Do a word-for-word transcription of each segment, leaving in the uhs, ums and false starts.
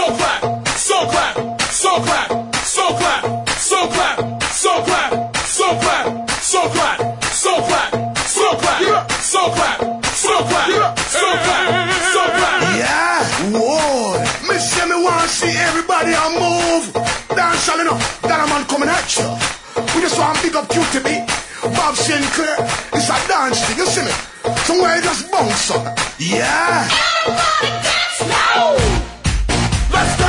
clap, so clap, so clap, so clap, so clap, so clap, so clap, so clap, so clap, so clap, so clap, so clap, so clap, so clap. Yeah, whoa. Me say me want to see everybody a move. Dance all enough, that a man coming at you. We just want to pick up Q T B, Bob Sinclair. It's a dance thing, you see me? Somewhere just bounce up. Yeah. Everybody dance now. Let's go.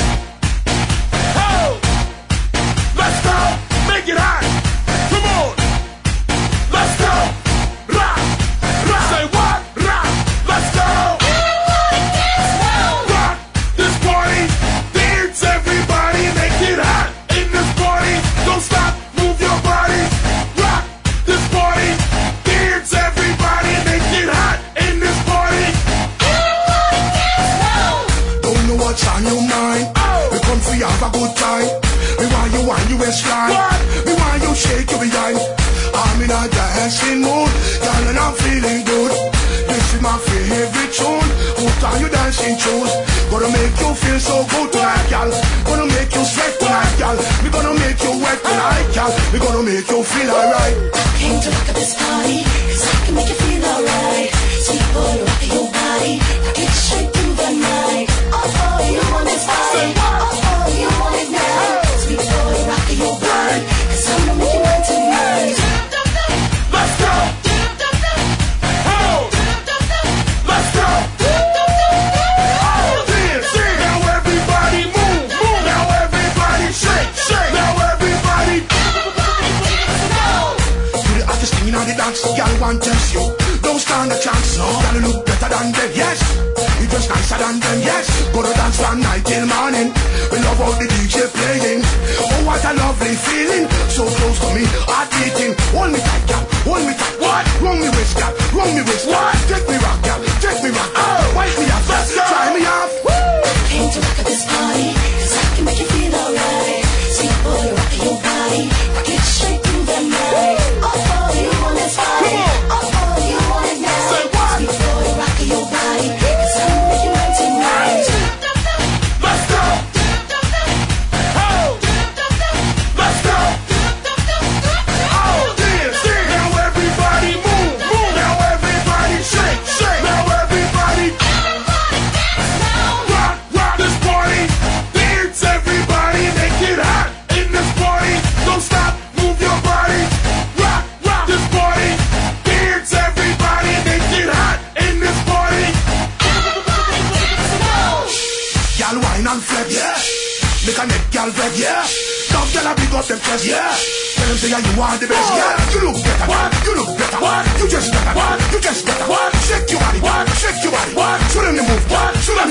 Oh. Let's go. Make it hot. Come on. Let's go. Rock. Rock. Say what? Rock. Let's go. Everybody dance now. Rock this party. Dance everybody. Make it hot. In this party. Don't stop. Move your body. Rock this party. Dance everybody. Make it hot. In this party. Everybody dance now. Don't know what's on your mind. Oh. We come for you have a good time. Me want you want you waistline. Me want you shake your behind. I'm in a dancing mood, girl, and I'm feeling good. This is my favorite tune. Put on your dancing shoes. Gonna make you feel so good tonight, girl. Gonna make you sweat tonight, girl. We gonna make you wet tonight, girl. We gonna make you feel alright. Came to rock at this party, cause I can make you feel alright. Sweet boy, rock your body, rock it straight through the night. Oh, oh, you want this body. Oh, oh, you want it now. Sweet boy, rock your body, cause I'm gonna make you mine tonight. Let's go. Oh. Let's go. Oh, dance, dance. Now everybody move, move. Now everybody shake, shake. Now everybody. You the hottest thing in the dance, girl, want to test you. Don't stand a chance, no. Girl, you look better than them, yes. You just nicer than them, yes. Gonna dance from night till morning. We love all the D J playing. Oh, what a lovely feeling. So close to me, heart beating. Hold me tight, girl, hold me tight. What? Run me waist, girl, run me waist. What? Take me rock, girl, take me rock. Oh, wipe me off, let's go. Try me off. Woo! Came to rock at this party, cause I can make you feel alright. Sweet boy, rock your body, rock it straight through the night. Oh, oh, you want this body. Oh, oh, you want it now. Say what? Sweet boy, rock your body, cause I'm gonna make you mine tonight. Let's go. Oh. Let's go. Oh, dance, dance. Now everybody move, move. Now everybody shake, shake. Now everybody. Rock, rock this party. Dance everybody. Make it hot in this party. Don't stop, move your body. Rock, rock this party. Dance everybody. Make it hot in this party. Y'all wine and flex, yeah. Make a neck y'all vex, yeah. Some y'all big up them chest, yeah. Tell them say yeah, you are the best, yeah. You look better, what? You look better, what? You just better, what? You just better, what? Shake your body, what? Shake your body, what? Show them the move, what? Show them